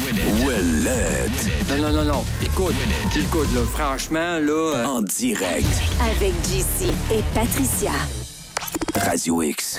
Non. Écoute, là, franchement, là... En direct. Avec JC et Patricia. Radio X.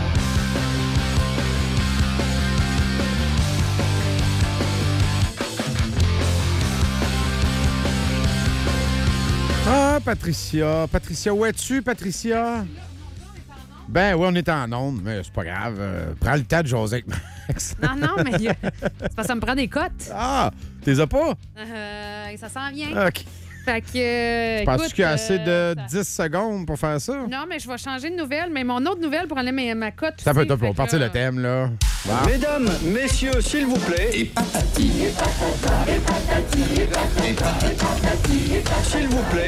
Ah, Patricia. Patricia, où es-tu, Patricia? Ben oui, on est en onde, mais c'est pas grave. Prends le temps de jaser avec Max. Non, mais c'est parce que ça me prend des cotes. Ah, t'es as pas? Ça s'en vient. OK. Fait que. Penses-tu qu'il y a assez de ça- 10 secondes pour faire ça? Non, mais je vais changer de nouvelle, mais mon autre nouvelle pour aller ma cote. Ça peut aussi, être fait pour que partir là- le thème, là. Wow. Mesdames, messieurs, s'il vous plaît. Et patati. S'il vous plaît.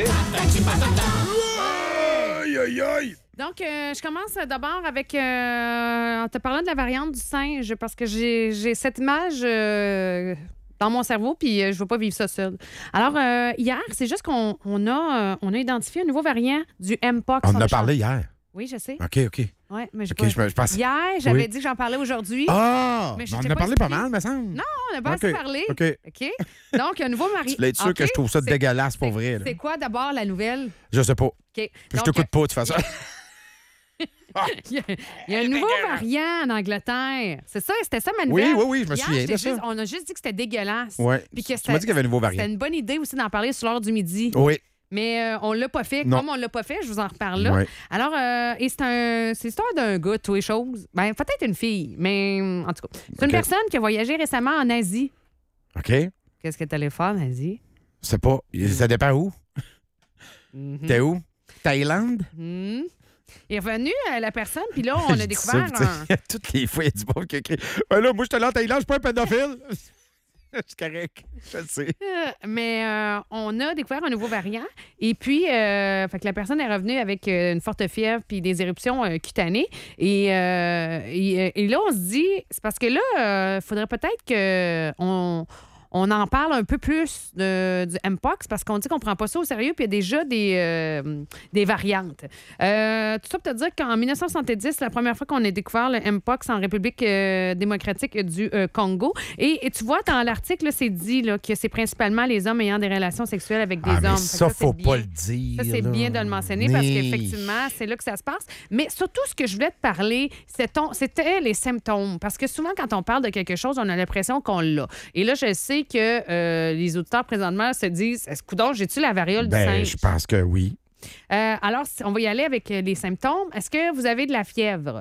Aïe, aïe, aïe! Donc, je commence d'abord avec en te parlant de la variante du singe, parce que j'ai cette image dans mon cerveau, puis je veux pas vivre ça seul. Alors, hier, c'est juste qu'on a identifié un nouveau variant du Mpox. On en a a parlé hier. Oui, je sais. OK. Ouais, mais j'ai OK, pas... je pense... Hier, j'avais Oui. dit que j'en parlais aujourd'hui. Ah! Mais je On t'ai en a pas parlé pas expliqué. mal, me semble. Non, on n'a pas assez parlé. OK. OK? Donc, un nouveau variant. Tu voulais être sûr que je trouve ça dégueulasse pour vrai. Là. C'est quoi d'abord la nouvelle? Je sais pas. OK. Puis je Donc, t'écoute pas, de toute façon. Il y a un nouveau variant en Angleterre. C'est ça, c'était ça ma nouvelle. Oui, je me Hier, souviens de ça. on a juste dit que c'était dégueulasse. Ouais. Puis que Tu m'as dit qu'il y avait un nouveau variant. C'était une bonne idée aussi d'en parler sur l'heure du midi. Oui. Mais on l'a pas fait. Non. Comme on l'a pas fait, je vous en reparle là. Ouais. Alors, et c'est l'histoire d'un gars, tous les choses. Ben, peut-être une fille, mais en tout cas. C'est une OK. personne qui a voyagé récemment en Asie. OK. Qu'est-ce que tu allais faire en Asie? C'est pas. Ça dépend où. Mhm. T'es où? Thaïlande? Mhm. Il est revenu, la personne, puis là, on Je a dis découvert... ça, puis tu sais, toutes les fois, il y a du monde qui écrit ben là, moi, je suis allé en Thaïlande, je suis pas un pédophile. C'est correct. Je le sais. Mais on a découvert un nouveau variant. Et puis, fait que la personne est revenue avec une forte fièvre puis des éruptions cutanées. Et là, on se dit, c'est parce que là, il faudrait peut-être qu'on en parle un peu plus du Mpox parce qu'on dit qu'on prend pas ça au sérieux puis il y a déjà des variantes. Tout ça pour te dire qu'en 1970, c'est la première fois qu'on a découvert le Mpox en République démocratique du Congo. Et tu vois, dans l'article, là, c'est dit là, que c'est principalement les hommes ayant des relations sexuelles avec des Mais hommes. ça, Fait que faut c'est pas bien. le dire. Ça, c'est là. bien de le mentionner parce Mais- qu'effectivement, c'est là que ça se passe. Mais surtout, ce que je voulais te parler, c'était les symptômes. Parce que souvent, quand on parle de quelque chose, on a l'impression qu'on l'a. Et là, je sais que les auditeurs présentement se disent est-ce que j'ai-tu la variole du Ben, singe? je pense que oui. Alors, on va y aller avec les symptômes. Est-ce que vous avez de la fièvre?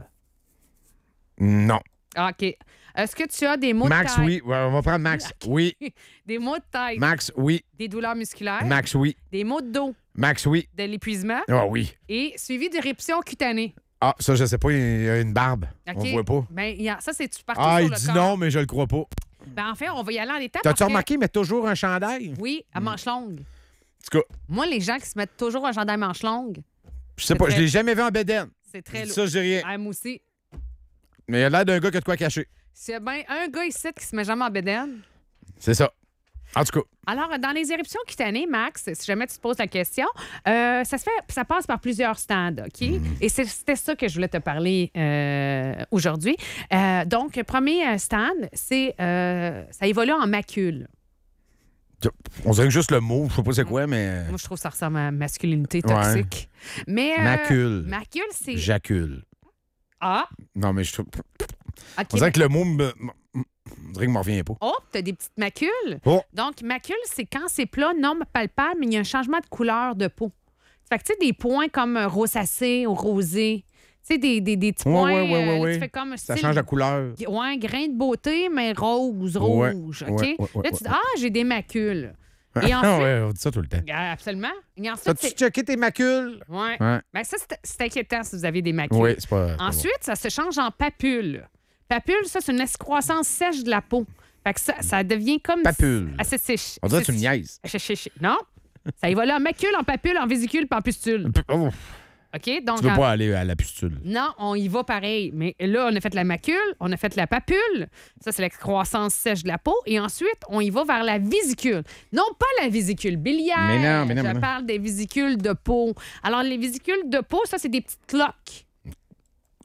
Non. OK. Est-ce que tu as des maux Max, de tête? oui. Ouais, on va prendre Max. Oui. Des maux de tête? Max, oui. Des douleurs musculaires? Max, oui. Des maux de dos? Max, oui. De l'épuisement? Ah oui. Et suivi d'éruptions cutanées? Ah, ça, je sais pas, il y a une barbe. OK. On voit pas. Ben, ça, c'est-tu partout Ah, sur il le dit corps? non, mais je le crois pas. Ben, en fait, on va y aller en étapes. T'as-tu parce que- remarqué, mais toujours un chandail? Oui, à manche longue. En tout cas, Moi, les gens qui se mettent toujours un gendarme manche longue, je sais pas, je l'ai jamais vu en bédaine. c'est très lourd. Ça, j'ai rien. Ah, moi aussi. Mais il a l'air d'un gars qui a de quoi cacher. S'il y a bien un gars ici qui se met jamais en bédaine. C'est ça. En tout cas, Alors, dans les éruptions cutanées, Max, si jamais tu te poses la question, ça passe par plusieurs stades, OK? Et c'était ça que je voulais te parler aujourd'hui. Donc, premier stade, c'est ça évolue en macule. on dirait que juste le mot, je sais pas c'est quoi, mais. Moi, je trouve que ça ressemble à masculinité toxique. Mais, Macule. Macule, c'est... Jacule. Ah, Non, mais je trouve. OK. On dirait que le mot on dirait qu'il me revient pas. Oh, t'as des petites macules. Oh. Donc, macule, c'est quand c'est plat, non palpable, mais il y a un changement de couleur de peau. Fait que, tu sais, des points comme rosacé ou rosé. Tu sais, des petits points. Ouais. Tu fais comme Ça style- change la couleur. Ouais, grain de beauté, mais rouge. Ouais, OK? ouais, Là, tu dis, ouais. j'ai des macules. Et Ah ensuite. ouais, on dit ça tout le temps. Absolument. Et ensuite, T'as-tu c'est. checké tes macules? Ouais. Ouais. Ben, ça, c'est inquiétant si vous avez des macules. Oui, c'est pas. Ensuite, ça se change en papule. Papule, ça, c'est une excroissance sèche de la peau. Fait que ça devient comme... Papule. Assez sèche. On dirait que tu me niaises. Non. Ça évolue en macule, en papule, en vésicule, puis en pustule. Oh, OK? Donc, tu veux pas aller à la pustule. non, on y va pareil. Mais là, on a fait la macule, on a fait la papule. Ça, c'est l'excroissance sèche de la peau. Et ensuite, on y va vers la vésicule. Non, pas la vésicule biliaire. Mais non. Je parle des vésicules de peau. Alors, les vésicules de peau, ça, c'est des petites cloques.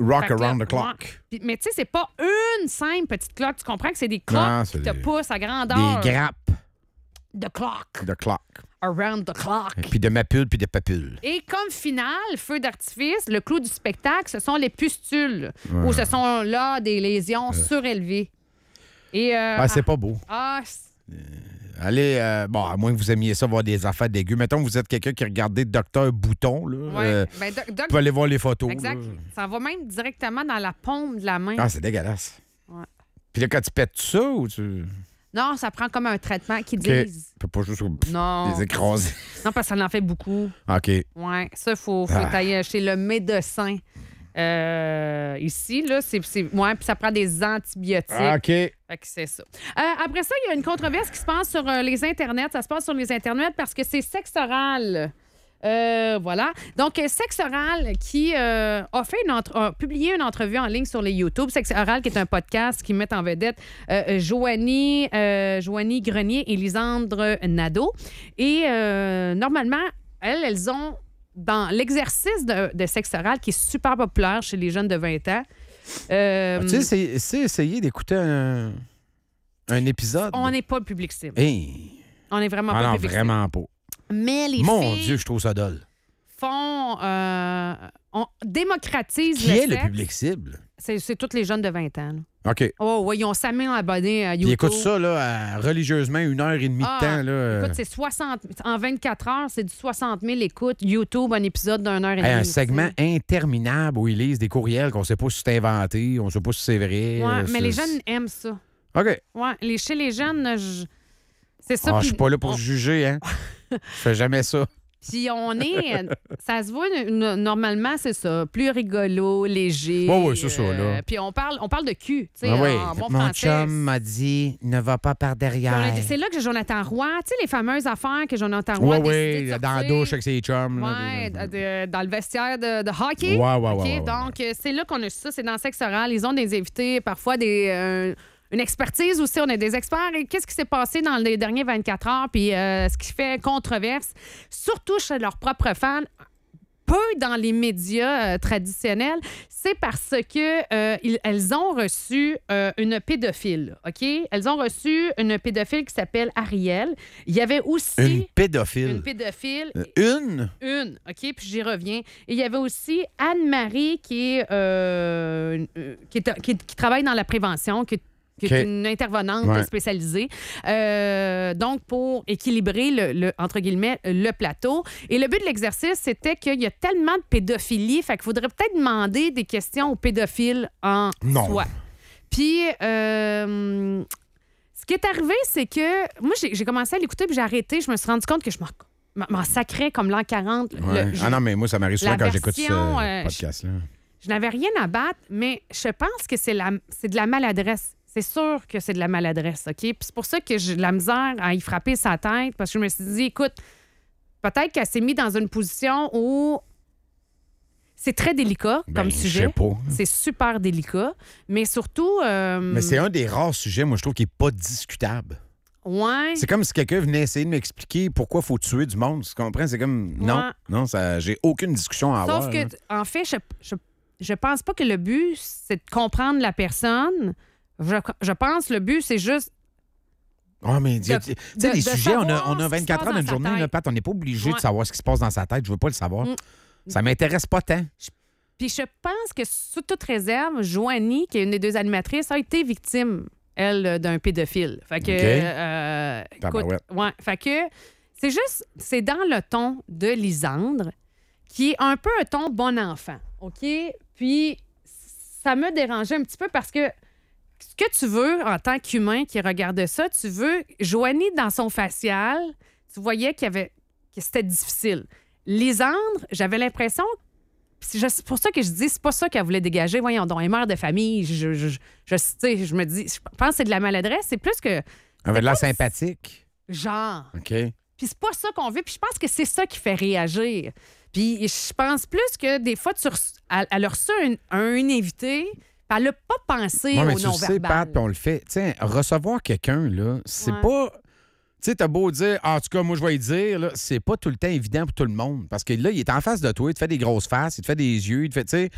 Rock Fait que là, around the clock. ouais. Mais tu sais, c'est pas une simple petite cloque. Tu comprends que c'est des cloques Non, qui c'est te des- poussent à grandeur. Des grappes De clock. de clock. Around the clock. Puis de mapules puis de papules. Et comme finale, feu d'artifice, le clou du spectacle, ce sont les pustules, où ce sont là des lésions surélevées. Et, C'est pas beau. Allez, bon, à moins que vous aimiez ça, voir des affaires dégueu. Mettons que vous êtes quelqu'un qui regardait Docteur Bouton, là. ouais. Ben, Vous pouvez aller voir les photos. exact. là. Ça va même directement dans la paume de la main. Ah, c'est dégueulasse. Ouais. Puis là, quand tu pètes ça ou tu. Non, ça prend comme un traitement qui OK. disent. Tu peux pas juste Non. les écraser. Non, parce que ça en fait beaucoup. OK. Ouais, ça, faut Ah. aller chez le médecin. Ici, là, ouais, puis ça prend des antibiotiques. OK. Fait que c'est ça. Après ça, il y a une controverse qui se passe sur les internets. Ça se passe sur les internets parce que c'est Sexe Oral. Voilà. Donc, Sexe Oral qui a publié une entrevue en ligne sur les YouTube. Sexe Oral, qui est un podcast qui met en vedette Joanie Grenier et Lisandre Nadeau. Et normalement, elles ont, dans l'exercice de sexe oral, qui est super populaire chez les jeunes de 20 ans. Tu sais, essayer d'écouter un épisode. On n'est pas le public cible. Hey. On n'est vraiment Ah pas non, le public cible. vraiment pas. Mais les Mon filles Dieu, je trouve ça dole. on démocratise Qui le est le sexe. public cible? C'est tous les jeunes de 20 ans. là. OK. Oh, ouais, ils ont 5 000 abonnés à Puis YouTube. écoute ça, là, religieusement, 1h30 de temps. Là, Écoute, c'est 60... En 24 heures, c'est du 60 000 écoutes. YouTube, un épisode d'une heure et demie. un segment interminable où ils lisent des courriels qu'on sait pas si c'est inventé, on sait pas si c'est vrai. Ouais, mais c'est- les jeunes aiment ça. OK. Ouais, chez les jeunes, c'est ça. Ah, je puis suis pas là pour juger, hein. Je fais jamais ça. Puis on est... ça se voit, normalement, c'est ça. Plus rigolo, léger. Ouais, c'est ça, là. Puis on parle de cul, tu sais, Ah oui. en bon Mon français. chum m'a dit, ne va pas par derrière. C'est là que Jonathan Roy, tu sais, les fameuses affaires que Jonathan Roy Oui, a décidé de oui, dans la sortir. douche avec ses chums. là, Ouais, des- dans le vestiaire de hockey. Ouais, ouais, OK? ouais, ouais, Donc, c'est là qu'on a ça. C'est dans Sexe Oral. Ils ont des invités, parfois une expertise aussi. On a des experts. Et qu'est-ce qui s'est passé dans les derniers 24 heures? Puis ce qui fait controverse, surtout chez leurs propres fans, peu dans les médias traditionnels, c'est parce que elles ont reçu une pédophile, OK? Elles ont reçu une pédophile qui s'appelle Ariel. Il y avait aussi... Une pédophile. Une pédophile. Une? OK, puis j'y reviens. Et il y avait aussi Anne-Marie qui travaille dans la prévention, qui est OK. une intervenante Ouais. spécialisée. Donc, pour équilibrer, entre guillemets, le plateau. Et le but de l'exercice, c'était qu'il y a tellement de pédophilie, fait qu'il faudrait peut-être demander des questions aux pédophiles en Non. soi. Puis, ce qui est arrivé, c'est que moi, j'ai commencé à l'écouter, puis j'ai arrêté. Je me suis rendu compte que je m'en sacrais comme l'an 40. Ouais. Ah non, mais moi, ça m'arrive souvent la quand j'écoute ce version, podcast-là. Je n'avais rien à battre, mais je pense que c'est de la maladresse. C'est sûr que c'est de la maladresse, OK? Puis c'est pour ça que j'ai de la misère à y frapper sa tête, parce que je me suis dit, écoute, peut-être qu'elle s'est mise dans une position où c'est très délicat Ben, comme je sujet. sais pas. C'est super délicat, mais surtout... Mais c'est un des rares sujets, moi, je trouve, qui n'est pas discutable. Ouais. C'est comme si quelqu'un venait essayer de m'expliquer pourquoi il faut tuer du monde. Tu comprends? C'est comme. Ouais. Non, j'ai aucune discussion à avoir. Sauf que, là. en fait, je pense pas que le but, c'est de comprendre la personne. Je pense que le but, c'est juste... Ah, mais tu sais, les de sujets, on savoir a ce qui 24 se passe heures dans dans une sa journée, tête. là, Pat, on n'est pas obligé Ouais. de savoir ce qui se passe dans sa tête. Je veux pas le savoir. Mm. Ça m'intéresse pas tant. Puis je pense que, sous toute réserve, Joanie, qui est une des deux animatrices, a été victime, elle, d'un pédophile. Fait que... OK. écoute, Tabarouette. ouais, fait que c'est dans le ton de Lisandre, qui est un peu un ton bon enfant, OK? Puis ça me dérangeait un petit peu parce que ce que tu veux en tant qu'humain qui regarde ça, tu veux Joanie dans son facial, tu voyais que c'était difficile. Lisandre, j'avais l'impression, c'est pour ça que je dis, c'est pas ça qu'elle voulait dégager. Voyons donc, elle est mère de famille. Je me dis, je pense que c'est de la maladresse. C'est plus que. Elle avait de l'air sympathique. Genre. OK. Puis c'est pas ça qu'on veut. Puis je pense que c'est ça qui fait réagir. Puis je pense plus que des fois, elle a reçu un invité, puis elle n'a pas pensé Moi, mais au tu le sais, Pat, non-verbal. puis on le fait. Tu sais, recevoir quelqu'un, là, c'est Ouais. pas. Tu sais, t'as beau dire, en tout cas, moi, je vais y dire, là, c'est pas tout le temps évident pour tout le monde. Parce que là, il est en face de toi, il te fait des grosses faces, il te fait des yeux, il te fait, tu sais,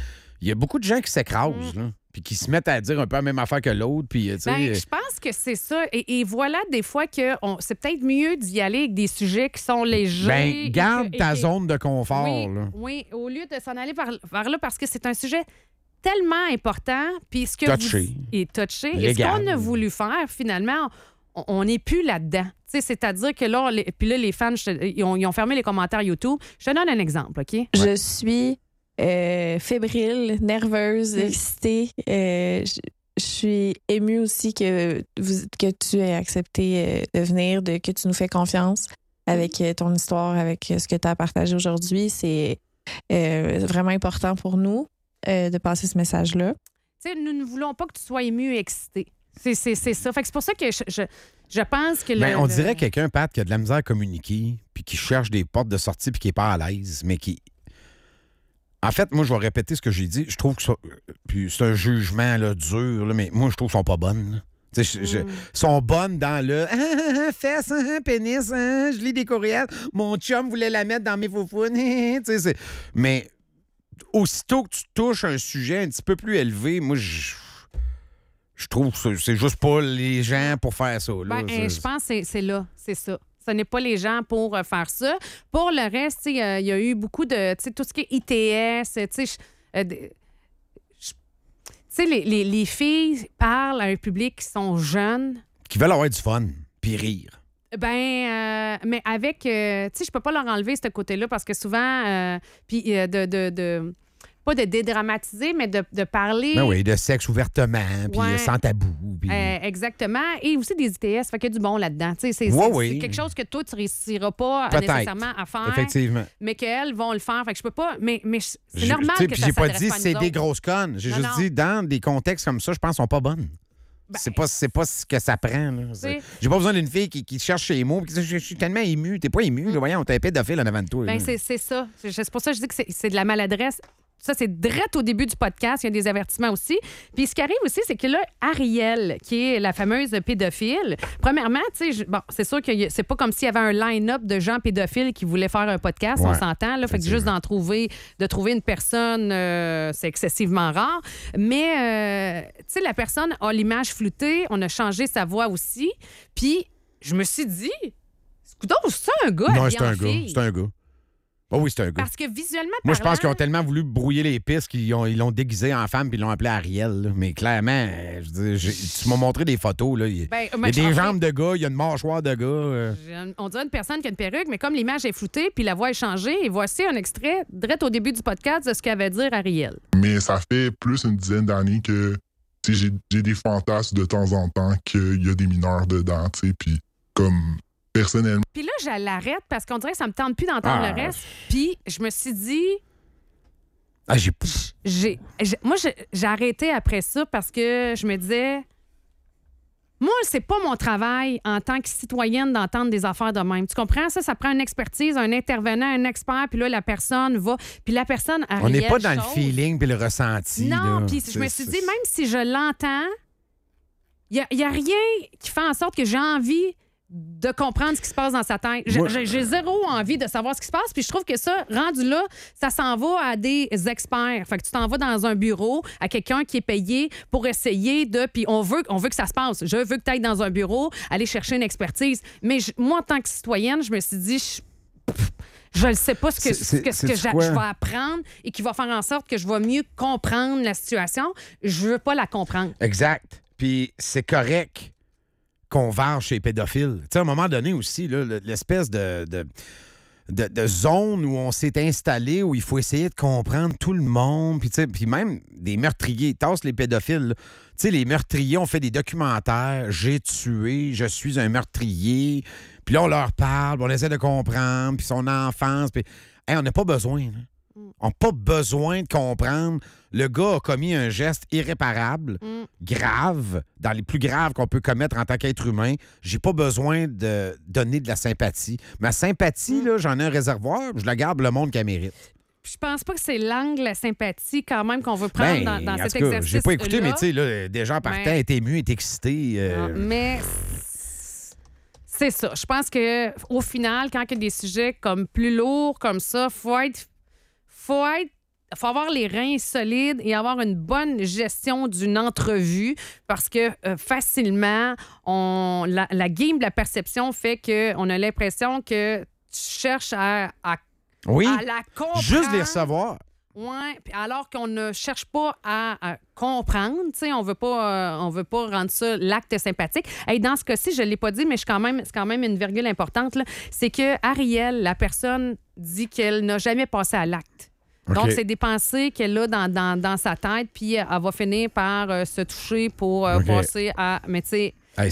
il y a beaucoup de gens qui s'écrasent, là, puis qui se mettent à dire un peu la même affaire que l'autre. Puis, tu sais, Ben, je pense que c'est ça. Et voilà, des fois, que c'est peut-être mieux d'y aller avec des sujets qui sont légers. ben, garde ta et- zone de confort. Oui, Là. oui, au lieu de s'en aller vers là, parce que c'est un sujet tellement important. Puis ce que Touché. Et touché. Et ce Légal. qu'on a voulu faire, finalement, on n'est plus là-dedans. Tu sais, c'est-à-dire que là, puis là, les fans, ils ont fermé les commentaires YouTube. Je te donne un exemple, OK? Je suis fébrile, nerveuse, excitée. Je suis émue aussi que tu aies accepté de venir, que tu nous fais confiance avec ton histoire, avec ce que tu as partagé aujourd'hui. C'est vraiment important pour nous de passer ce message-là. Tu sais, nous ne voulons pas que tu sois ému et excité. C'est ça. Fait que c'est pour ça que je pense que Ben, on dirait quelqu'un, Pat, qui a de la misère à communiquer, puis qui cherche des portes de sortie, puis qui n'est pas à l'aise, mais qui. En fait, moi, je vais répéter ce que j'ai dit. Je trouve que ça. Puis c'est un jugement là, dur, là, mais moi, je trouve qu'elles sont pas bonnes. là. Tu sais, sont bonnes dans le fesses, pénis, je lis des courriels. Mon chum voulait la mettre dans mes foufounes. Tu sais, mais aussitôt que tu touches un sujet un petit peu plus élevé, moi, je trouve que c'est juste pas les gens pour faire ça. Là. Ben, je pense que c'est là, c'est ça. Ce n'est pas les gens pour faire ça. Pour le reste, il y a eu beaucoup de, tout ce qui est ITS, les filles parlent à un public qui sont jeunes. Qui veulent avoir du fun, puis rire. Ben, mais avec, je peux pas leur enlever ce côté-là parce que souvent, pas de dédramatiser, mais de parler. Ben oui, de sexe ouvertement, puis Ouais. sans tabou. Puis... Exactement. Et aussi des ITS, fait qu'il y a du bon là-dedans. Tu sais, c'est quelque chose que toi, tu réussiras pas Peut-être. nécessairement à faire. Effectivement. Mais qu'elles vont le faire. Fait que je peux pas. Mais c'est normal Tu sais, que puis ça j'ai pas s'adresse dit pas à c'est nous des autres. grosses connes. J'ai Non, juste non. dit dans des contextes comme ça, je pense qu'ils sont pas bonnes. Ben, C'est pas ce que ça prend. Là. sais- J'ai pas besoin d'une fille qui cherche ses mots. Qui dit, je suis tellement ému. T'es pas ému. Là, voyons, t'es un pédophile en avant de toi. Ben, là. c'est ça. C'est pour ça que je dis que c'est de la maladresse. Ça, c'est direct au début du podcast. Il y a des avertissements aussi. Puis ce qui arrive aussi, c'est que là, Ariel, qui est la fameuse pédophile, premièrement, bon, c'est sûr que c'est pas comme s'il y avait un line-up de gens pédophiles qui voulaient faire un podcast, on Ouais, s'entend. Là, fait que juste de trouver une personne, c'est excessivement rare. Mais, la personne a l'image floutée. On a changé sa voix aussi. Puis, je me suis dit, coudonc, c'est un gars Non, habillé c'est en un gars. fille? C'est un gars. Oh oui, c'est un gars. Parce que visuellement Moi, je pense qu'ils ont parlant, tellement voulu brouiller les pistes qu'ils l'ont déguisé en femme puis ils l'ont appelé Ariel. là. Mais clairement, je veux dire, tu m'as montré des photos. Là. Il y a ben, des jambes de gars, il y a une mâchoire de gars. On dirait une personne qui a une perruque, mais comme l'image est floutée puis la voix est changée, et voici un extrait direct au début du podcast de ce qu'elle va dire Ariel. Mais ça fait plus une dizaine d'années que tu sais, j'ai des fantasmes de temps en temps qu'il y a des mineurs dedans, tu sais, puis comme personnellement. Puis là, je l'arrête parce qu'on dirait que ça me tente plus d'entendre Ah. le reste. Puis je me suis dit, Ah, j'ai moi, j'ai arrêté après ça parce que je me disais, moi, c'est pas mon travail en tant que citoyenne d'entendre des affaires de même. Tu comprends? Ça prend une expertise, un intervenant, un expert, puis là, la personne va. Puis la personne On n'est pas dans le chose. feeling puis le ressenti. Non, là. puis je me suis dit, même si je l'entends, il n'y a rien qui fait en sorte que j'ai envie de comprendre ce qui se passe dans sa tête. Moi- J'ai zéro envie de savoir ce qui se passe, puis je trouve que ça, rendu là, ça s'en va à des experts. Fait que tu t'en vas dans un bureau à quelqu'un qui est payé pour essayer de... Puis on veut que ça se passe. Je veux que tu ailles dans un bureau, aller chercher une expertise. Mais moi, en tant que citoyenne, je me suis dit... Je ne sais pas ce que je vais apprendre et qui va faire en sorte que je vais mieux comprendre la situation. Je veux pas la comprendre. Exact. Puis c'est correct qu'on varge chez les pédophiles. Tu sais, à un moment donné aussi, là, l'espèce de zone où on s'est installé, où il faut essayer de comprendre tout le monde, puis tu sais, puis même des meurtriers. Tasse les pédophiles. là. Tu sais, les meurtriers ont fait des documentaires. J'ai tué, je suis un meurtrier. Puis là, on leur parle, puis on essaie de comprendre, puis son enfance. Puis hey, on n'a pas besoin. Là. On n'a pas besoin de comprendre. Le gars a commis un geste irréparable, grave, dans les plus graves qu'on peut commettre en tant qu'être humain. J'ai pas besoin de donner de la sympathie. Ma sympathie, là, j'en ai un réservoir, je la garde pour le monde qu'elle mérite. Je pense pas que c'est l'angle, la sympathie, quand même, qu'on veut prendre dans en cet tout cas, exercice. j'ai pas écouté, mais tu sais, là, des gens partant, Ouais. étaient émus, étaient excités. Mais c'est ça. Je pense que au final, quand il y a des sujets comme plus lourds comme ça, faut être faut avoir les reins solides et avoir une bonne gestion d'une entrevue parce que facilement, la game de la perception fait qu'on a l'impression que tu cherches à Oui, la comprendre. juste les recevoir. Oui, alors qu'on ne cherche pas à comprendre, tu sais, on veut pas rendre ça l'acte sympathique. Et dans ce cas-ci, je l'ai pas dit, mais c'est quand même une virgule importante, là. C'est que Ariel, la personne, dit qu'elle n'a jamais passé à l'acte. OK. Donc, c'est des pensées qu'elle a dans sa tête, puis elle va finir par se toucher pour OK. passer à... Mais tu sais... Hey,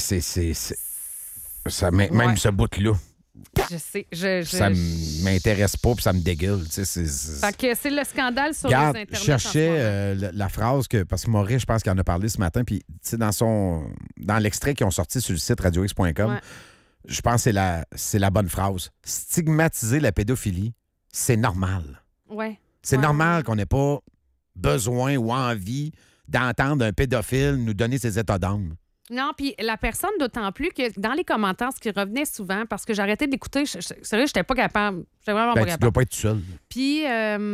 même Ouais. ce bout-là, Je sais. ça m'intéresse pas puis ça me dégueule. Tu sais, Fait que c'est le scandale sur Regarde, les je internets. cherchais la phrase que... Parce que Maurice, je pense qu'il en a parlé ce matin, puis tu sais, dans l'extrait qu'ils ont sorti sur le site radiox.com, Ouais. je pense que c'est la bonne phrase. Stigmatiser la pédophilie, c'est normal. Ouais. C'est Ouais. normal qu'on n'ait pas besoin ou envie d'entendre un pédophile nous donner ses états d'âme. Non, puis la personne, d'autant plus que dans les commentaires, ce qui revenait souvent, parce que j'arrêtais d'écouter, sérieux, j'étais pas capable. J'étais vraiment Ben, pas tu dois capable. pas être tout seul. Puis,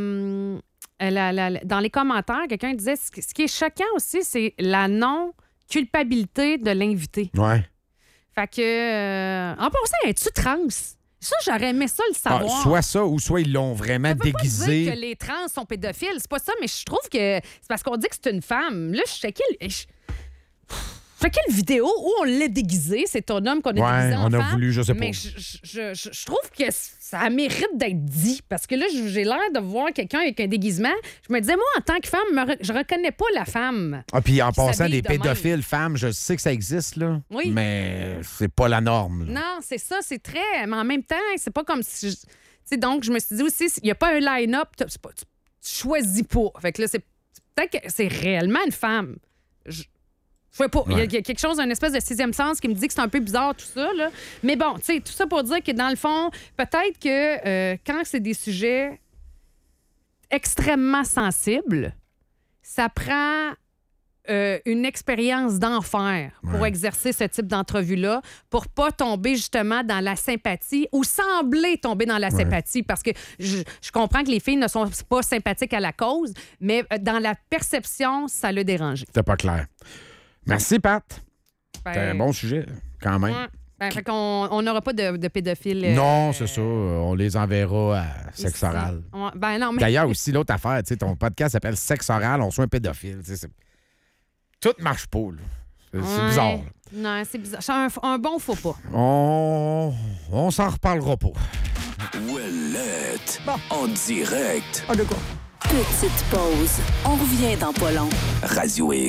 dans les commentaires, quelqu'un disait ce qui est choquant aussi, c'est la non-culpabilité de l'invité. Ouais. Fait que, en passant, es-tu trans? Ça, j'aurais aimé ça le Ah, savoir. soit ça ou soit ils l'ont vraiment Ça veut pas déguisé. dire que les trans sont pédophiles, c'est pas ça, mais je trouve que c'est parce qu'on dit que c'est une femme. Là, je checkais quelle vidéo où on l'a déguisé, c'est ton homme qu'on a Ouais, déguisé en on a femme, voulu, je sais pas. mais je trouve que ça mérite d'être dit, parce que là, j'ai l'air de voir quelqu'un avec un déguisement. Je me disais, moi, en tant que femme, je reconnais pas la femme. Ah, puis en qui passant, s'habille des de même. pédophiles femmes, je sais que ça existe, là. Oui. Mais c'est pas la norme. là. Non, c'est ça, c'est très... Mais en même temps, c'est pas comme si... Tu sais, donc, je me suis dit aussi, il n'y a pas un line-up, tu choisis pas. Fait que là, peut-être que c'est réellement une femme. Je sais pas. Il y a quelque chose, une espèce de sixième sens qui me dit que c'est un peu bizarre, tout ça. Là. Mais bon, tu sais, tout ça pour dire que dans le fond, peut-être que quand c'est des sujets extrêmement sensibles, ça prend une expérience d'enfer pour exercer ce type d'entrevue-là, pour pas tomber justement dans la sympathie ou sembler tomber dans la sympathie. Parce que je comprends que les filles ne sont pas sympathiques à la cause, mais dans la perception, ça l'a dérangé. C'était pas clair. Merci, Pat. Ben, C'est un bon sujet, quand même. ouais. Ben, fait qu'on n'aura pas de pédophiles. Non, c'est ça. On les enverra à Sexe ici. Oral. Ouais, ben non, mais... D'ailleurs, aussi, l'autre affaire, tu sais, ton podcast s'appelle Sexe Oral, on soit un pédophile. Tu sais, tout marche pas, là. C'est Ouais. bizarre. là. Non, c'est bizarre. C'est un bon faux pas. On s'en reparlera pas. Ouellette. En direct. Petite pause. On revient dans pas long. Radio X.